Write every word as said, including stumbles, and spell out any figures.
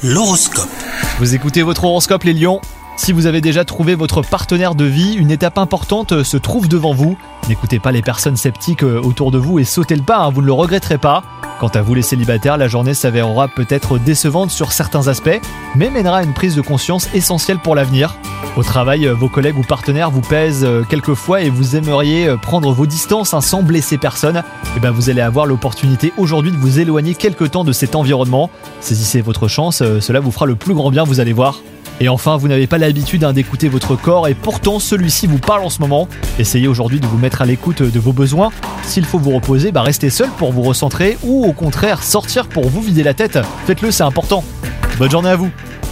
L'horoscope. Vous écoutez votre horoscope les lions. Si vous avez déjà trouvé votre partenaire de vie, une étape importante se trouve devant vous. N'écoutez pas les personnes sceptiques autour de vous et sautez le pas, hein, vous ne le regretterez pas. Quant à vous les célibataires, la journée s'avérera peut-être décevante sur certains aspects, mais mènera à une prise de conscience essentielle pour l'avenir. Au travail, vos collègues ou partenaires vous pèsent quelquefois et vous aimeriez prendre vos distances hein, sans blesser personne. Et ben vous allez avoir l'opportunité aujourd'hui de vous éloigner quelque temps de cet environnement. Saisissez votre chance, cela vous fera le plus grand bien, vous allez voir. Et enfin, vous n'avez pas l'habitude hein, d'écouter votre corps et pourtant celui-ci vous parle en ce moment. Essayez aujourd'hui de vous mettre à l'écoute de vos besoins. S'il faut vous reposer, bah restez seul pour vous recentrer ou au contraire sortir pour vous vider la tête. Faites-le, c'est important. Bonne journée à vous.